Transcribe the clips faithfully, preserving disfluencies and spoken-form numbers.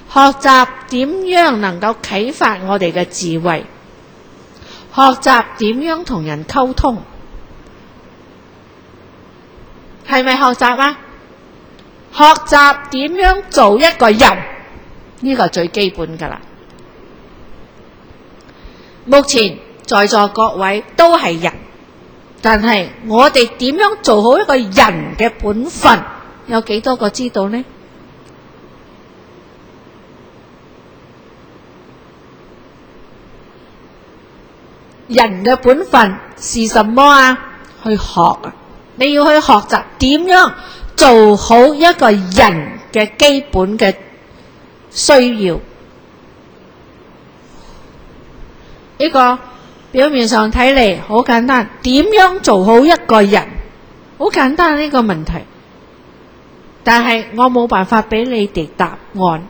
學習點樣能夠啟發我哋嘅智慧，學習點樣同人溝通，係咪學習啊？學習點樣做一個人，呢個最基本噶啦。目前在座各位都係人，但係我哋點樣做好一個人嘅本分，有幾多個知道呢？人嘅本分是什麼啊？去學啊！你要去學習點樣做好一個人嘅基本嘅需要。呢個表面上睇嚟好簡單，點樣做好一個人？好簡單呢個問題，但係我冇辦法俾你哋答案。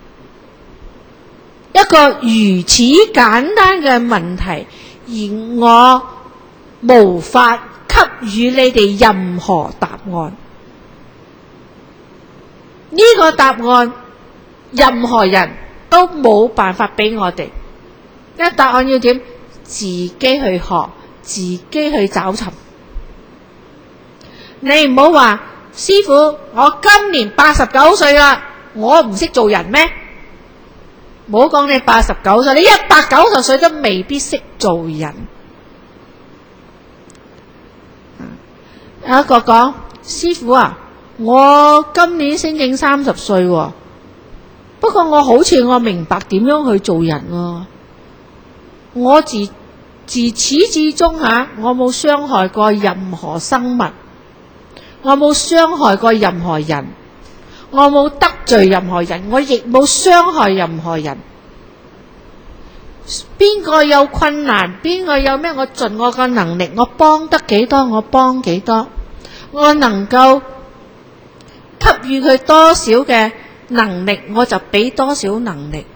一個如此簡單嘅問題，而我無法給予你哋任何答案。呢個答案，任何人都冇辦法俾我哋。一答案要點？自己去學，自己去找尋。你唔好話師傅，我今年八十九歲啦，我唔識做人咩？唔好講你八十九歲，你一百九十歲都未必識做人。有一個講，師傅啊，我今年先正三十歲喎，不過我好似我明白點樣去做人喎。我自自始至終嚇，我冇傷害過任何生物，我冇傷害過任何人，我冇得罪任何人，我亦冇傷害任何人。邊個有困難，邊個有咩，我盡我個能力，我幫得幾多我幫幾多，我能夠給予佢多少嘅能力，我就俾多少能力。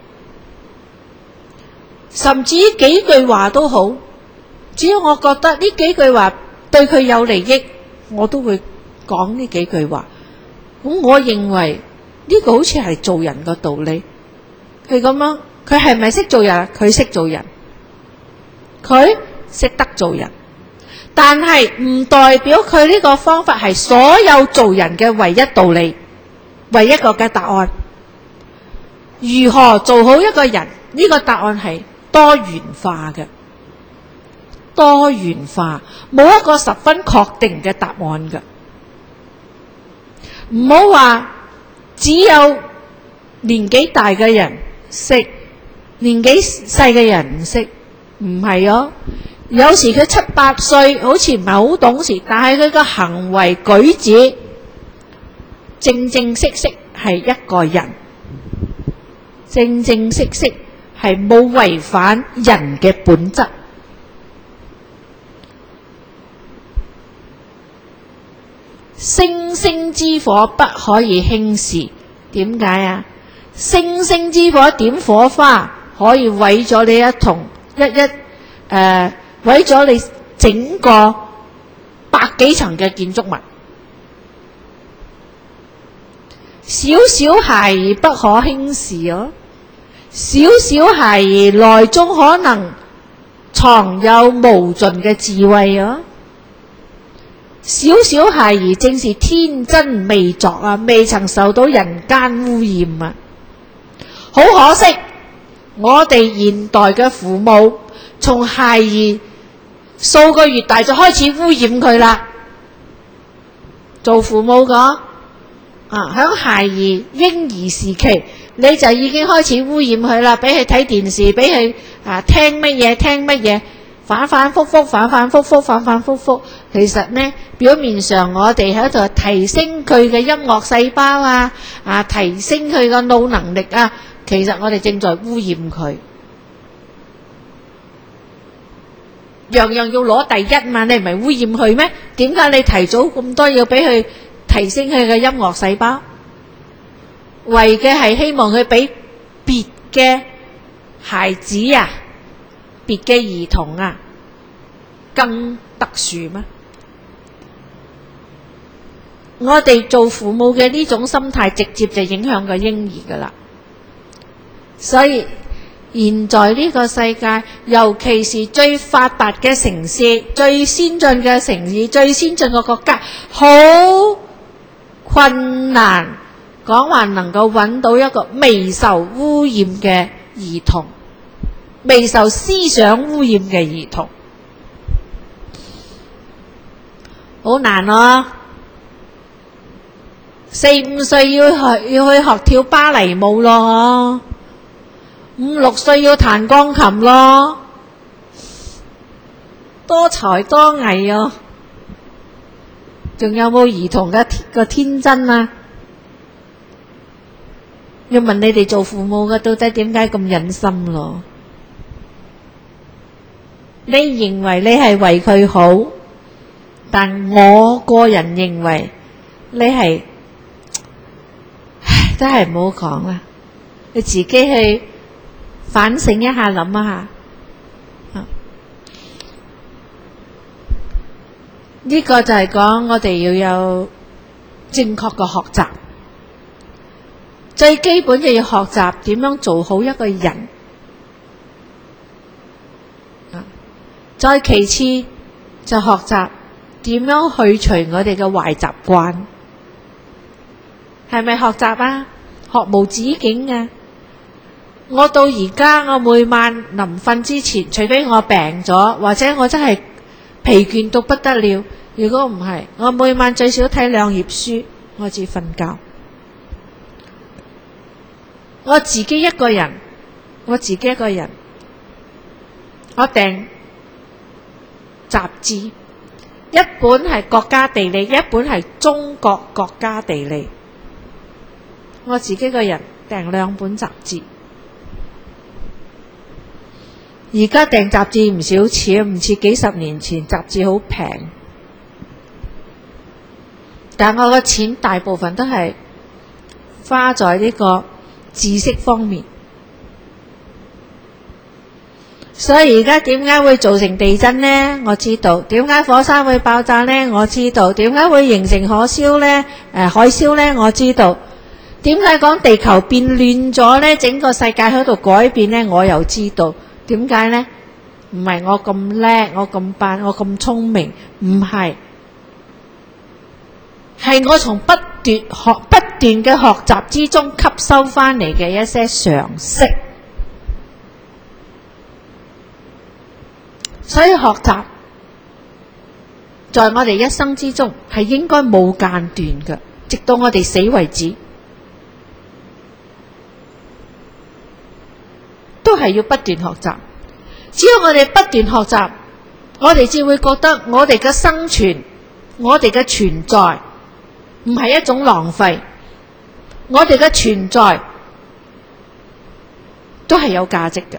甚至幾句話都好，只要我覺得呢幾句話對佢有利益，我都會講呢幾句話。咁我認為呢個好似係做人嘅道理。佢咁樣，佢係咪識做人？佢識做人，佢識得做人，但係唔代表佢呢個方法係所有做人嘅唯一道理，唯一個嘅答案。如何做好一個人？呢個答案係多元化嘅，多元化，冇一個十分確定嘅答案嘅。唔好話只有年紀大嘅人識，年紀細嘅人唔識，唔係哦。有時佢七八歲，好似唔係好懂事，但係佢個行為舉止正正式式係一個人，正正式式係冇違反人嘅本質。星星之火不可以輕視，點解啊？星星之火點火花，可以毀咗你一同一一誒，毀咗你整個百幾層嘅建築物。小小孩兒不可輕視哦，小小孩兒內中可能藏有無盡嘅智慧哦。小小孩兒正是天真未作啊，未曾受到人間污染啊。好可惜，我哋現代嘅父母從孩兒數個月大就開始污染佢啦。做父母嘅啊，響孩兒嬰兒時期你就已經開始污染佢啦，俾佢睇電視，俾佢啊聽乜嘢聽乜嘢。反反复复，反反复复，反反复复。其實呢，表面上我哋喺度提升佢嘅音樂細胞啊，啊，提升佢嘅腦能力啊，其實我哋正在污染佢。樣樣要攞第一嘛，你唔係污染佢咩？點解你提早咁多要俾佢提升佢嘅音樂細胞？為嘅係希望佢比別嘅孩子啊，別嘅兒童啊，更特殊咩？我哋做父母嘅呢種心態，直接就影響個嬰兒噶啦。 所以現在呢個世界，尤其是最發達嘅城市、最先進嘅城市、最先進嘅國家，好困難講話能夠揾到一個未受污染嘅兒童，未受思想污染嘅兒童，好難咯。四五歲要學要去學跳芭蕾舞咯，五六歲要彈鋼琴咯，多才多藝啊！仲有冇兒童嘅個天真啊？要問你哋做父母嘅，到底點解咁忍心咯？你認為你係為佢好，但我個人認為你係，唉，都係唔好講啦。你自己去反省一下，諗一下。呢個就係講我哋要有正確嘅學習，最基本就要學習點樣做好一個人。再其次就學習點樣去除我哋嘅壞習慣，係咪學習啊？學無止境啊！我到而家，我每晚臨瞓之前，除非我病咗，或者我真係疲倦到不得了，如果唔係，我每晚最少睇兩頁書，我至瞓覺。我自己一個人，我自己一個人，我訂雜誌，一本係國家地理，一本係中國國家地理。我自己個人訂兩本雜誌。而家訂雜誌唔少錢，唔似幾十年前雜誌好平。但我嘅錢大部分都係花在呢個知識方面。所以而家點解會造成地震呢？我知道。點解火山會爆炸呢？我知道。點解會形成海嘯呢？誒，海嘯呢？我知道。點解講地球變亂咗呢？整個世界喺度改變呢？我又知道。點解呢？唔係我咁叻，我咁笨，我咁聰明，唔係，係我從不斷學、不斷嘅學習之中吸收翻嚟嘅一些常識。所以學習在我哋一生之中係應該冇間斷嘅，直到我哋死為止，都係要不斷學習。只要我哋不斷學習，我哋只會覺得我哋嘅生存，我哋嘅存在唔係一種浪費，我哋嘅存在都係有價值嘅。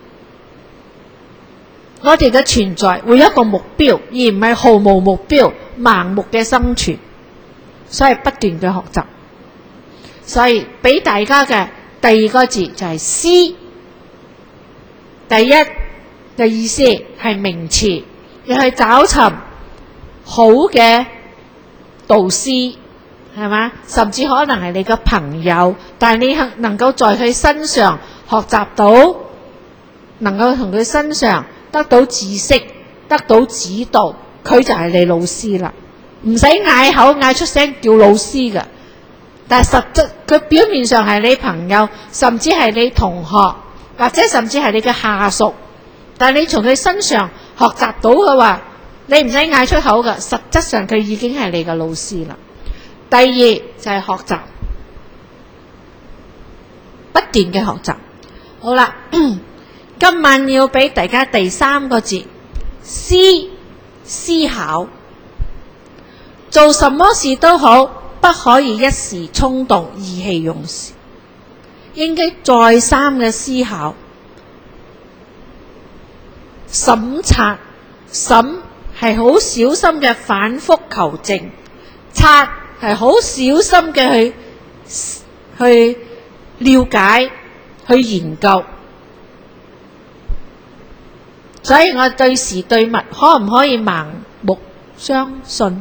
我哋嘅存在會有一個目標，而唔係毫無目標、盲目嘅生存。所以不斷嘅學習。所以俾大家嘅第二個字就係師。第一嘅意思係名詞，要去找尋好嘅導師，係嘛？甚至可能係你嘅朋友，但係你能夠在佢身上學習到，能夠同佢身上得到知識，得到指導，佢就係你老師啦。唔使嗌口嗌出聲叫老師㗎，但係實質佢表面上係你朋友，甚至係你同學，或者甚至係你嘅下屬。但係你從佢身上學習到嘅話，你唔使嗌出口㗎，實質上佢已經係你嘅老師啦。第二就係學習，不斷嘅學習。好啦，今晚要俾大家第三個字，思思考。做什麼事都好，不可以一時衝動、意氣用事，應該再三嘅思考。審察，審係好小心嘅反覆求證，察係好小心嘅去去了解、去研究。所以我對事對物可唔可以盲目相信？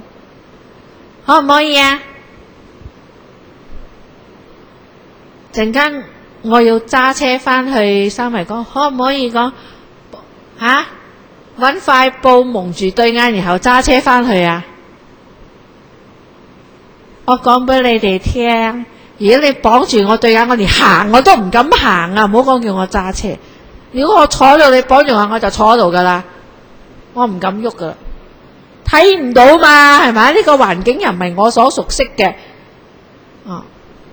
可唔可以啊？陣間我要揸車翻去三圍講，可唔可以講吓揾塊布蒙住對眼，然後揸車翻去啊？我講俾你哋聽，如果你綁住我對眼，我連行我都唔敢行啊！唔好講叫我揸車。如果我坐喺度，你綁住我，我就坐喺度噶啦，我唔敢喐噶啦，睇唔到嘛，係咪？呢個環境又唔係我所熟悉嘅，哦。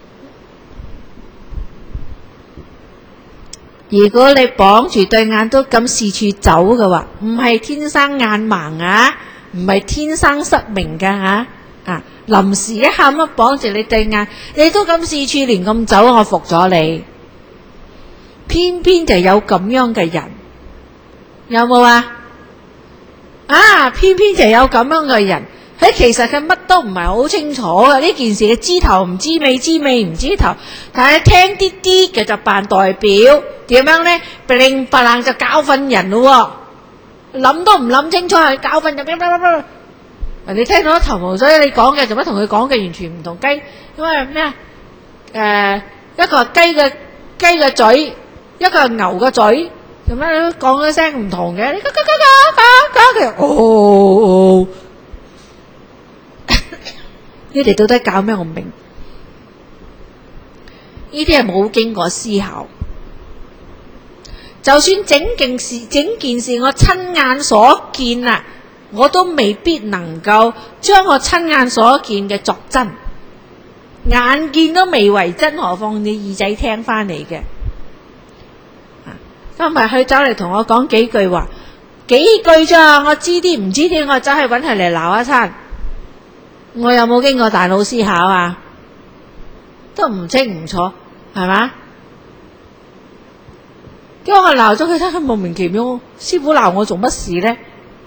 如果你綁住對眼都咁四處走嘅話，唔係天生眼盲啊，唔係天生失明㗎吓啊！臨時一下咁綁住你對眼，你都咁四處亂咁走，我服咗你。偏偏就有咁樣嘅人，有冇啊？啊，偏偏就有咁樣嘅人，喺其實佢乜都唔係好清楚嘅呢件事，嘅知頭唔知尾，知尾唔知頭，但係聽啲啲嘅就扮代表，點樣呢？唪唥唪唥就教訓人咯，諗都唔諗清楚，係教訓就咩咩咩咩。你聽到一頭霧水，你講嘅做乜同佢講嘅完全唔同雞，因為咩啊？誒，一個係雞嘅雞嘅嘴，一個係牛嘅嘴，做咩講嘅聲唔同嘅？你嘎嘎嘎嘎嘎嘎嘅，哦，你哋到底搞咩？我唔明。呢啲係冇經過思考，就算整件事整件事我親眼所見啊，我都未必能夠將我親眼所見嘅作真，眼見都未為真，何況你耳仔聽翻嚟嘅。今日佢走嚟同我講幾句話，幾句咋？我知啲唔知啲，我走去揾佢嚟鬧一餐。我有冇經過大腦思考啊？都唔清唔楚，係嘛？叫我鬧咗佢，睇佢莫名其妙。師傅鬧我做乜事呢？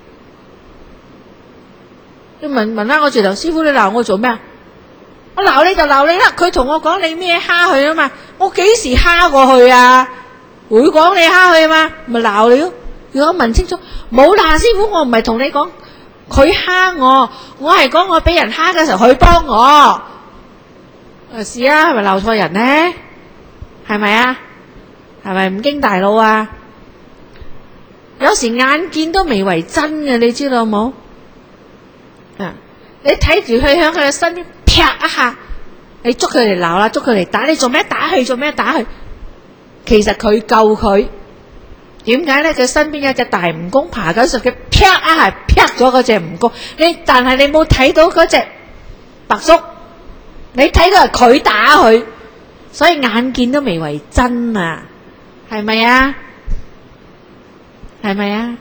你問問翻我轉頭，師傅你鬧我做咩啊？我鬧你就鬧你啦。佢同我講你咩蝦佢啊嘛？我幾時蝦過去啊？會講你蝦佢啊嘛？咪鬧你咯。如果問清楚，冇鬧師傅，我唔係同你講佢蝦我，我係講我俾人蝦嘅時候佢幫我。誒是啊，係咪鬧錯人呢？係咪啊？係咪唔經大腦啊？有時眼見都未為真嘅，你知道冇？啊！你睇住佢喺佢嘅身邊劈一下，你捉佢嚟鬧啦，捉佢嚟打，你做咩打佢？做咩打佢？其實佢救佢，點解咧？佢身邊有隻大蜈蚣爬緊上，佢劈一下劈咗嗰隻蜈蚣。你但係你冇睇到嗰隻白叔，你睇到係佢打佢，所以眼見都未為真啊！係咪啊？係咪啊？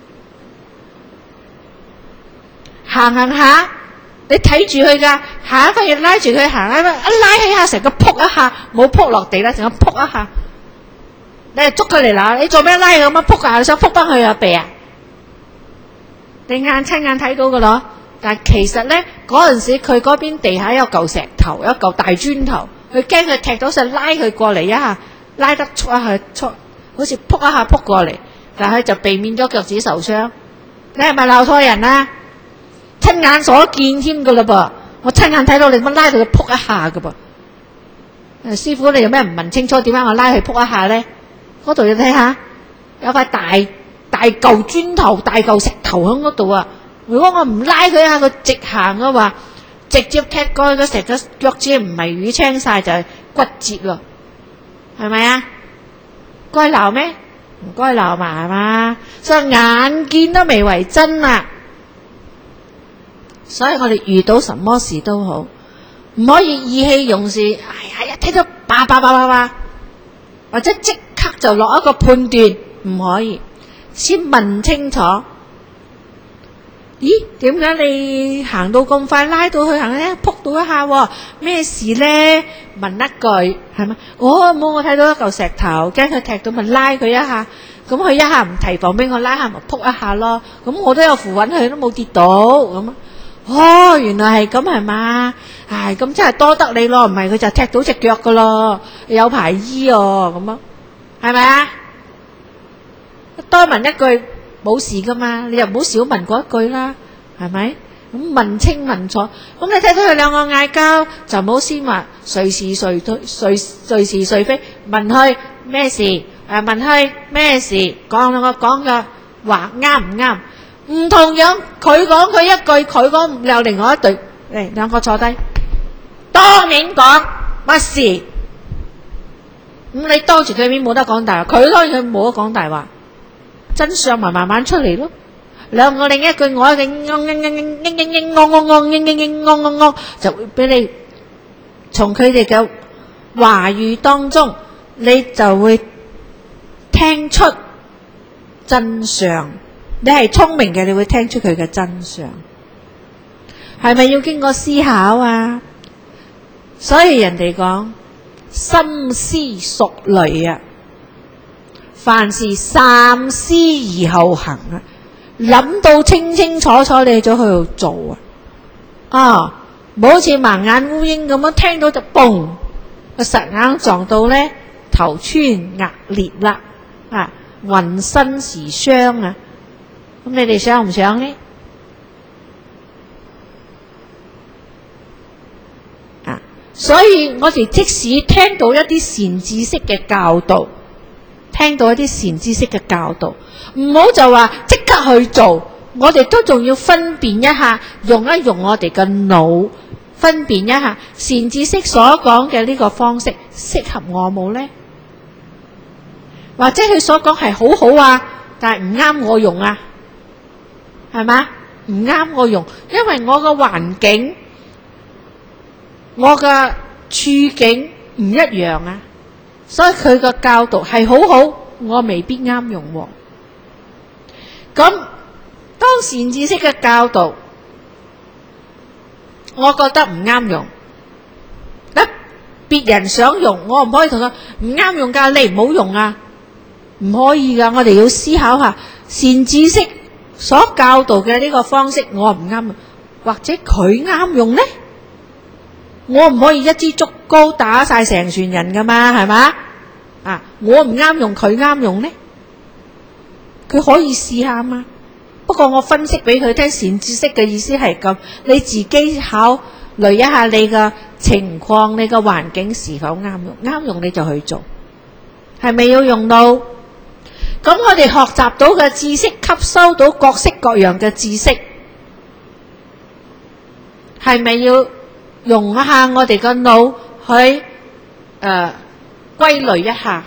行行下，你睇住佢噶，行一忽嘢拉住佢行，一拉起下成個撲一下，冇撲落地啦，成個撲一下。你係捉佢嚟鬧，你做咩拉佢咁樣撲啊？你想撲翻佢啊鼻啊？你眼親眼睇到噶咯，但係其實咧嗰陣時佢嗰邊地下有嚿石頭，有嚿大磚頭，佢驚佢踢到實，拉佢過嚟一下，拉得出一下出，好似撲一下撲過嚟，但係就避免咗腳趾受傷。你係咪鬧錯人啊？親眼所見添噶啦噃，我親眼睇到你乜拉到佢撲一下噶噃。誒，師傅你有咩唔問清楚？點解我拉佢撲一下咧？嗰度你睇下，有塊大大嚿磚頭、大嚿石頭喺嗰度啊！如果我唔拉佢一下，佢直行嘅話，直接踢過去，佢成個腳趾唔係淤青晒，就係骨折咯，係咪啊？該鬧咩？唔該鬧埋係嘛？所以眼見都未為真啊！所以我哋遇到什麼事都好，唔可以意氣用事。哎呀，一睇到叭叭叭叭叭，或者即刻就落一個判斷，唔可以，先問清楚。咦？點解你行到咁快，拉到去行咧，撲到一下，咩事咧？問一句係咪？哦，冇，我睇到一嚿石頭，驚佢踢到，咪拉佢一下。咁佢一下唔提防俾我拉下，咪撲一下咯。咁我都有扶穩佢，都冇跌到咁。哦，原來係咁係嘛？唉，咁真係多得你咯，唔係佢就踢到隻腳噶咯，有排醫哦，咁啊，係咪啊？多問一句冇事噶嘛，你又唔好少問嗰一句啦，係咪？ 咁問清問楚。咁你睇到佢兩個嗌交，就唔好先話誰是誰對誰誰是誰非，問佢咩事，誒問佢咩事，講兩個講嘅話啱唔啱？唔同樣，佢講佢一句，佢講又另外一句，嚟兩個坐低，當面講乜事？咁你當住佢面冇得講大話，佢當然佢冇得講大話，真相咪慢慢出嚟咯。兩個另一句我一句，嘤嘤嘤嘤嘤嘤嘤嘤嘤嘤嘤嘤嘤嘤嘤，就會俾你從佢哋嘅話語當中，你就會聽出真相。你係聰明嘅，你會聽出佢嘅真相。係咪要經過思考啊？所以人哋講深思熟慮啊，凡事三思而後行啊。諗到清清楚楚，你就去度做啊！啊，唔好似盲眼烏蠅咁樣，聽到就嘣，個實硬撞到咧，頭穿額裂啦，啊，渾身是傷啊！咁你哋想唔想呢？啊，所以我哋即使聽到一啲善知識嘅教導，聽到一啲善知識嘅教導，唔好就話即刻去做，我哋都仲要分辨一下，用一用我哋嘅腦，分辨一下善知識所講嘅呢個方式適合我冇呢？或者佢所講係好好啊，但係唔啱我用啊，係嘛？唔啱我用，因為我個環境、我嘅處境唔一樣啊，所以佢個教導係好好，我未必啱用喎。咁當善知識嘅教導，我覺得唔啱用，嗱，別人想用，我唔可以同佢唔啱用㗎，你唔好用啊，唔可以㗎。我哋要思考下善知識所教導嘅呢個方式，我唔啱用，或者佢啱用呢？我唔可以一支竹篙打晒成船人㗎嘛，係嘛？啊，我唔啱用，佢啱用呢？佢可以試下嘛？不過我分析俾佢聽，善知識嘅意思係咁，你自己考慮一下你嘅情況，你嘅環境是否啱用，啱用你就去做，係咪要用到？咁我哋學習到嘅知識，吸收到各式各樣嘅知識，係咪要用一下我哋個腦去誒、呃、歸類一下？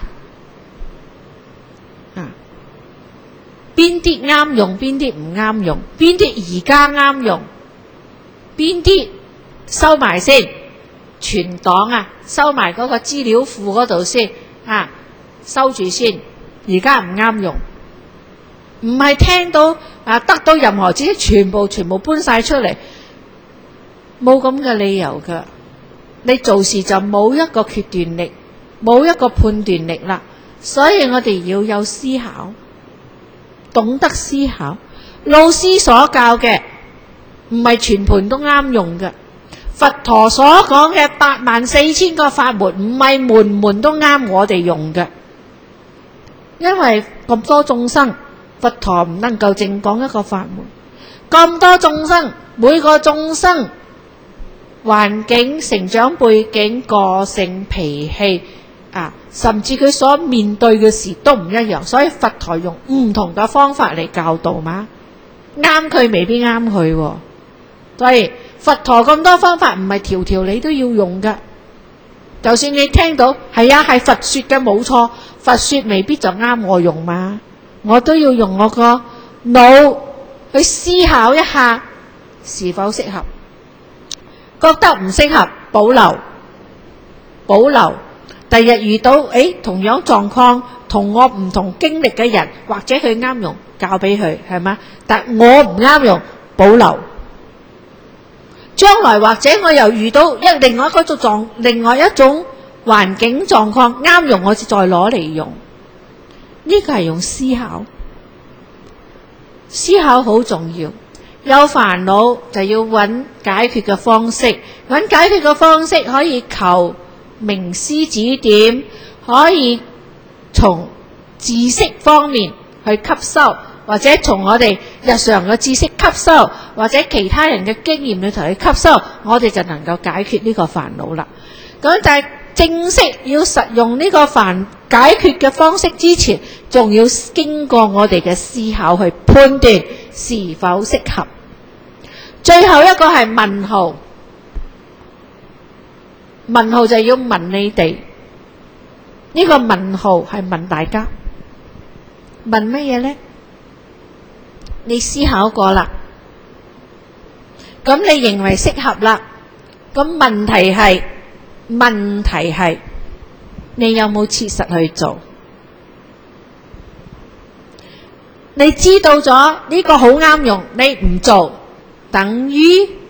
邊啲啱用，邊啲唔啱用，邊啲而家啱用，邊啲收埋先，存檔啊，收埋嗰個資料庫嗰度先啊，收住先，而家唔啱用，唔係聽到啊得到任何知識，全部全部搬晒出嚟，冇咁嘅理由噶。你做事就冇一個決斷力，冇一個判斷力啦，所以我哋要有思考。懂得思考，老師所教嘅唔係全盤都啱用嘅。佛陀所講嘅八萬四千個法門，唔係門門都啱我哋用嘅。因為咁多眾生，佛陀唔能夠淨講一個法門。咁多眾生，每個眾生環境、成長背景、個性、脾氣。啊，甚至佢所面對嘅事都唔一樣，所以佛陀用唔同嘅方法嚟教導嘛，啱佢未必啱佢喎。所以佛陀咁多方法唔係條條你都要用㗎。就算你聽到係啊係佛說嘅冇錯，佛說未必就啱我用嘛，我都要用我個腦去思考一下是否適合，覺得唔適合保留保留。第日遇到誒同樣狀況同我唔同經歷嘅人，或者佢啱用，教俾佢係嘛？但我唔啱用，保留。將來或者我又遇到一另外一個狀，另外一種環境狀況啱用，我再攞嚟用。呢個係用思考，思考好重要。有煩惱就要揾解決嘅方式，揾解決嘅方式可以求名師指點，可以從知識方面去吸收， 或者從我哋日常嘅知識吸收，或者其他人嘅經驗裏頭去吸收，我哋就能夠解決呢個煩惱啦。咁但係正式要實用呢個煩解決嘅方式之前，仲要經過我哋嘅思考去判斷是否適合。最後一個係問號，問號就要問你哋，呢個問號係問大家，問乜嘢呢？你思考過啦，咁你認為適合啦，咁問題係問題係你有冇切實去做？你知道咗呢個好啱用，你唔做等於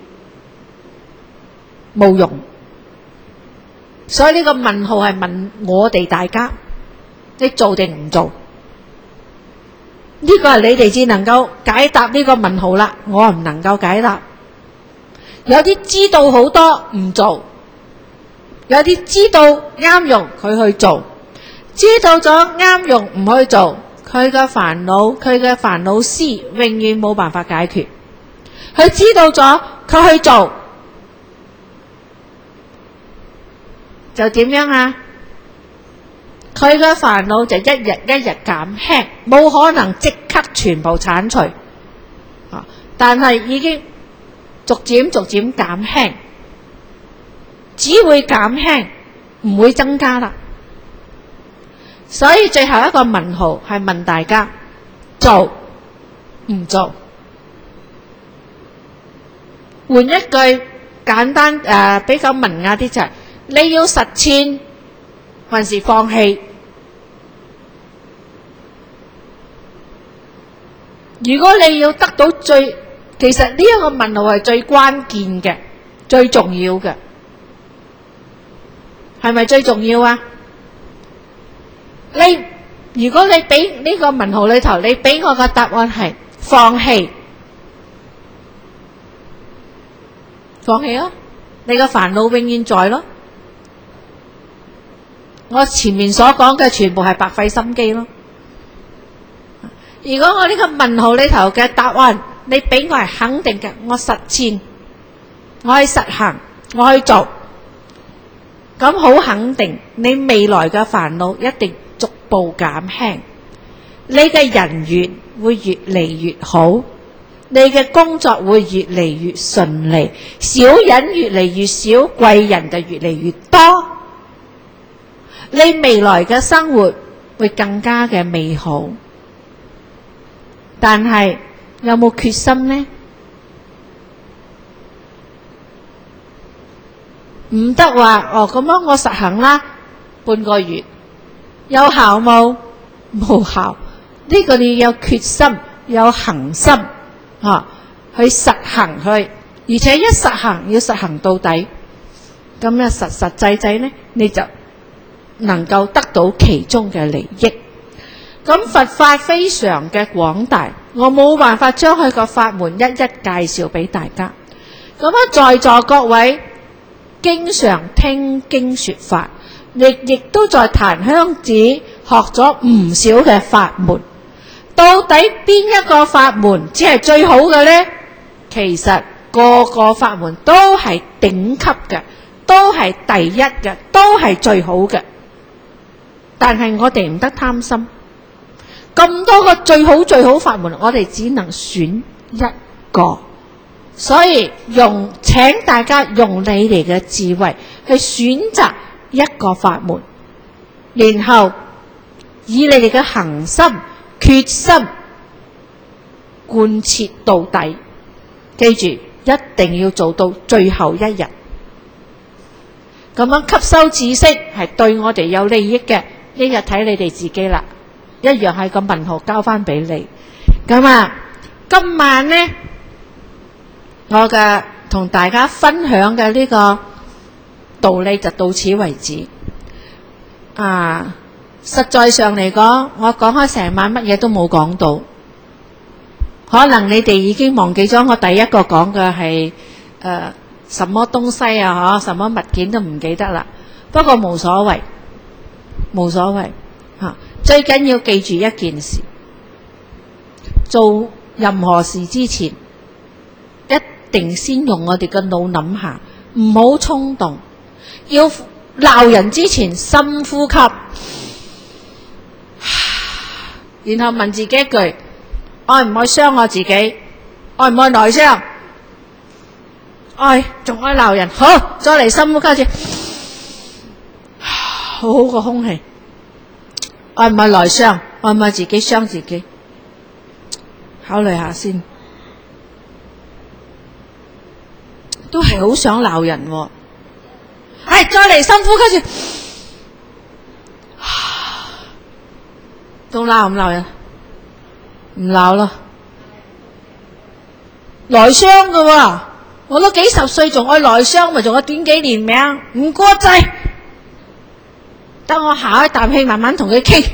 冇用。所以呢個問號係問我哋大家，你做定唔做？呢個係你哋至能夠解答呢個問號啦，我唔能夠解答。有啲知道好多唔做，有啲知道啱用佢去做，知道咗啱用唔去做，佢嘅煩惱佢嘅煩惱絲永遠冇辦法解決。佢知道咗佢去做就點樣啊？佢嘅煩惱就一日一日減輕，冇可能即刻全部剷除，啊！但係已經逐漸逐漸減輕，只會減輕，唔會增加啦。所以最後一個問號係問大家做唔做？換一句簡單誒、呃、比較文雅啲就係、是、你要實踐還是放棄？如果你要得到最，其實呢一個問號係最關鍵嘅、最重要嘅，係咪最重要啊？你如果你俾呢個問號裏頭，你俾我個答案係放棄，放棄咯，你個煩惱永遠在咯。我前面所講嘅全部係白費心機咯。如果我呢個問號裏頭嘅答案，你俾我係肯定嘅，我實踐，我去實行，我去做，咁好肯定，你未來嘅煩惱一定逐步減輕，你嘅人緣會越嚟越好，你嘅工作會越嚟越順利，小人越嚟越少，貴人就越嚟越多，你未來嘅生活會更加嘅美好。但係有冇決心呢？唔得話哦，咁樣我實行啦，半個月有效冇？冇效。呢個你要有決心，有恒心啊，去實行去，而且一實行要實行到底，咁咧實實際際呢，你就能夠得到其中嘅利益。咁佛法非常嘅廣大，我冇辦法將佢個法門一一介紹俾大家。咁啊，在座各位經常聽經說法，亦亦都在檀香寺學咗唔少嘅法門。到底邊一個法門只係最好嘅呢？其實個個法門都係頂級嘅，都係第一嘅，都係最好嘅。但係我哋唔得貪心。咁多個最好最好法門，我哋只能選一個，所以用請大家用你哋嘅智慧去選擇一個法門，然後以你哋嘅恆心決心貫徹到底，記住一定要做到最後一日。咁樣吸收知識係對我哋有利益嘅，呢日睇你哋自己啦。一樣係個問號交翻俾你。咁啊，今晚呢，我嘅同大家分享嘅呢個道理就到此為止。啊，實在上嚟講，我講開成晚乜嘢都冇講到，可能你哋已經忘記咗我第一個講嘅係誒什麼東西啊，嗬，什麼物件都唔記得啦。不過冇所謂，冇所謂嚇。最緊要記住一件事， 做任何事之前，一定先用我哋嘅腦諗下，唔好衝動。要鬧人之前深呼吸，然後問自己一句：愛唔愛傷我自己？愛唔愛內傷？愛，仲愛鬧人。好，再嚟深呼吸先，好好個空氣。愛唔愛內傷？愛唔愛自己傷自己？考慮下先。都係好想鬧人喎。係，再嚟深呼吸住，仲鬧唔鬧人？唔鬧啦，內傷㗎喎，我都幾十歲仲愛內傷，咪仲有短幾年命？唔過制，等我下一啖氣慢慢同佢傾，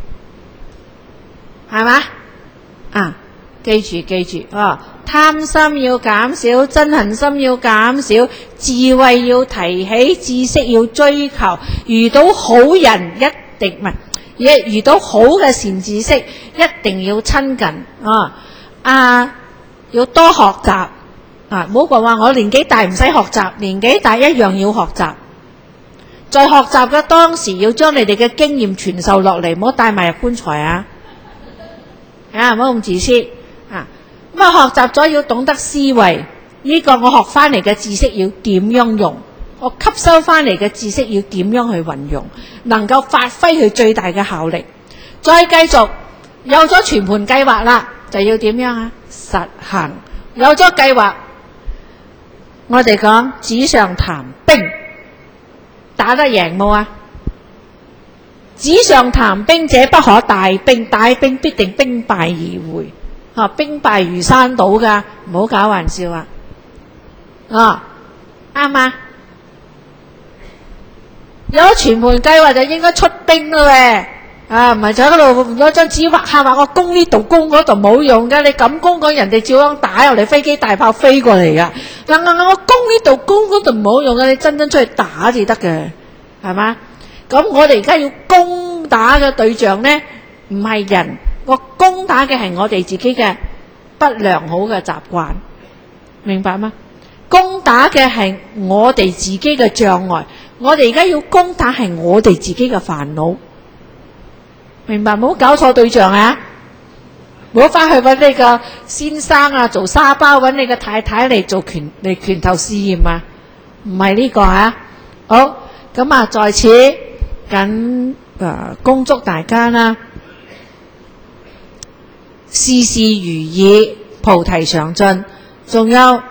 係嘛？啊，記住記住啊！貪心要減少，憎恨心要減少，智慧要提起，知識要追求。遇到好人一定唔係，一遇到好嘅善知識一定要親近啊！啊，要多學習啊！唔好話我年紀大唔使學習，年紀大一樣要學習。在學習嘅當時，要將你哋嘅經驗傳授落嚟，唔好帶埋入棺材啊！啊，唔好咁自私啊！咁啊，學習咗要懂得思維，呢個我學翻嚟嘅知識要點樣用？我吸收翻嚟嘅知識要點樣去運用，能夠發揮佢最大嘅效力。再繼續有咗全盤計劃啦，就要點樣啊？實行。有咗計劃，我哋講紙上談兵，打得贏冇啊？紙上談兵者不可大兵，大兵必定兵敗而回。啊，兵敗如山倒噶，唔好搞玩笑啊！啊，啱嘛？有咗全盤計劃就應該出兵啦喂！啊，唔係就喺嗰度攞張紙畫下畫，我攻呢度攻嗰度冇用噶，你咁攻講人哋照樣打入嚟，飛機大炮飛過嚟噶。嗱嗱嗱，我攻呢度攻嗰度冇用噶，你真真出去打至得嘅，係嘛？咁我哋而家要攻打嘅對象呢，唔係人。個攻打嘅係我哋自己嘅不良好嘅習慣，明白嗎？攻打嘅係我哋自己嘅障礙，我哋而家要攻打係我哋自己嘅煩惱，明白？唔好搞錯對象啊！唔好翻去揾你個先生啊做沙包，揾你個太太嚟做拳嚟拳頭試驗啊！唔係呢個啊！好，咁啊，在此緊誒恭祝大家啦！事事如意，菩提常進。仲有誒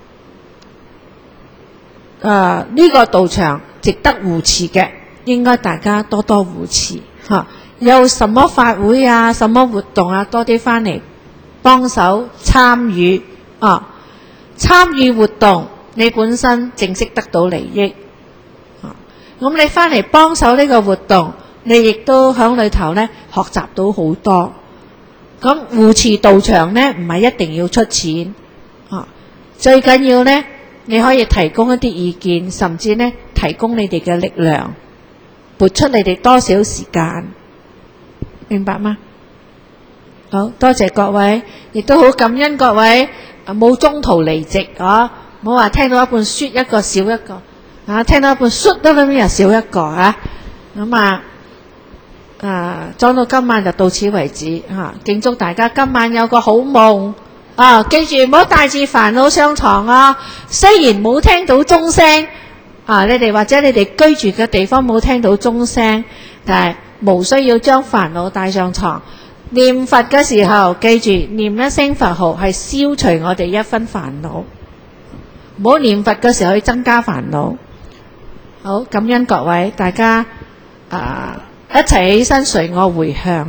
呢、這個道場值得護持嘅，應該大家多多護持嚇、啊。有什麼法會啊，什麼活動啊，多啲翻嚟幫手參與啊！參與活動，你本身正式得到利益啊！咁你翻嚟幫手呢個活動，你亦都響裏頭呢學習到好多。咁護持道場呢，唔係一定要出錢啊，最緊要呢，你可以提供一啲意見，甚至呢提供你哋嘅力量，撥出你哋多少時間，明白嗎？好多謝各位，亦都好感恩各位冇中途離席啊！唔好話聽到一半説一個少一個啊，聽到一半説得咁又少一個啊，咁啊〜啊，講到今晚就到此為止嚇、啊，敬祝大家今晚有個好夢啊！記住唔好帶住煩惱上床啊！雖然冇聽到鐘聲啊，你哋或者你哋居住嘅地方冇聽到鐘聲，但係無需要將煩惱帶上床。念佛嘅時候，記住念一聲佛號係消除我哋一分煩惱，唔好念佛嘅時候去增加煩惱。好，感恩各位，大家啊！一齊起身隨我回向，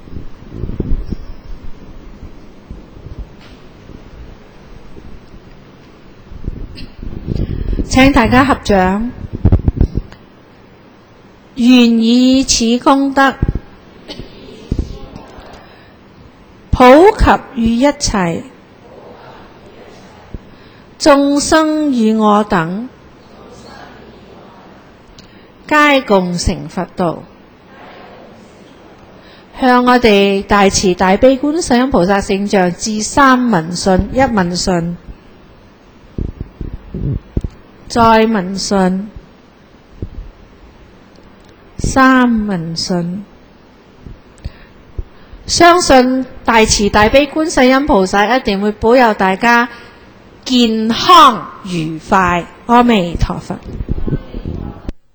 請大家合掌，願以此功德普及於一切眾生與我等，皆共成佛道。 向我哋大慈大悲觀世音菩薩聖像致三問訊：一問訊，再問訊，三問訊。相信大慈大悲觀世音菩薩一定會保佑大家健康愉快。阿彌陀佛。